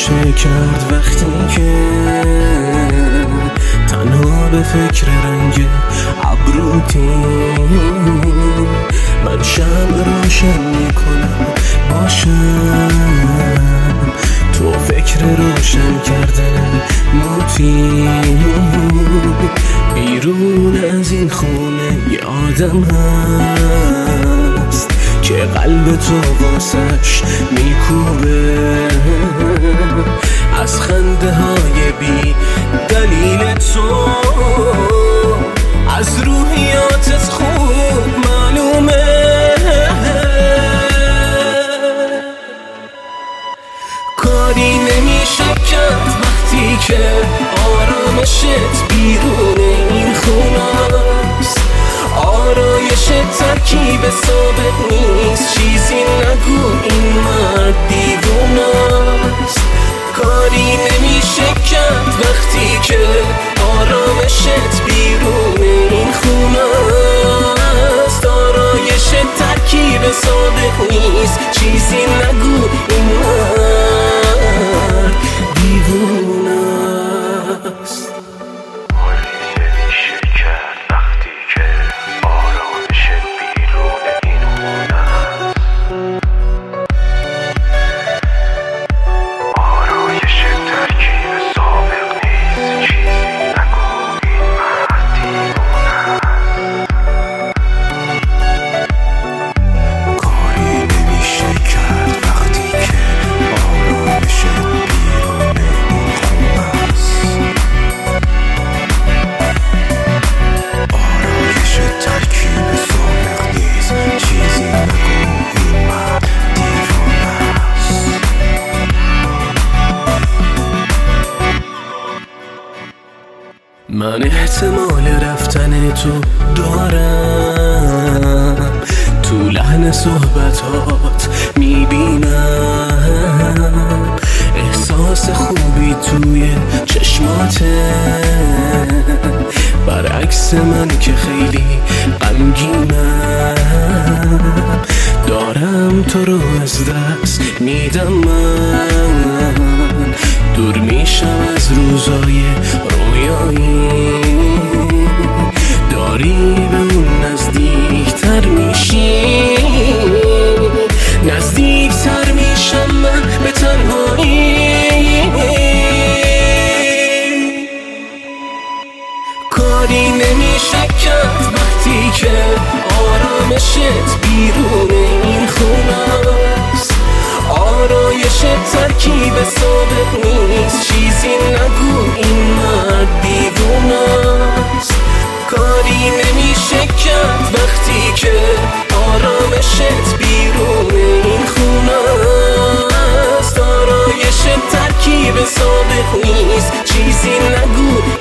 نمیشه کرد وقتی که تنها به فکر رنگ ابروتی من شمع روشن میکنم باشم تو فکر روشن کردن موتی بیرون از این خونه یه آدم هست که قلب تو واسش میکوبه از خنده های بی دلیل تو از روحیاتت خوب معلومه کاری نمیشه کرد وقتی که آرامشت بیرون این خونست آرایش ترکیب ثابت نیست چیزی نگو این مرد دیوونست کاری نمیشه کرد وقتی که آرامشت بیرون این خونست آرایش ترکیب ثابت نیست چیزی نگو این مرد دیوونست من احتمال رفتن تو دارم تو لحن صحبتات میبینم احساس خوبی توی چشماته برعکس من که خیلی غمگینم دارم تو رو از دست میدم من دور میشم از روزای رویایی داری به اون نزدیکتر میشی نزدیکتر میشم من به تنهایی کاری نمیشه کرد وقتی که آرامشت بیرون این خونست آرایش ترکیب ثابت نیست چیزی نگو این مرد دیوونست کاری نمیشه کرد وقتی که آرامشت بیرون این خونست آرایش ترکیب ثابت نیست چیزی نگو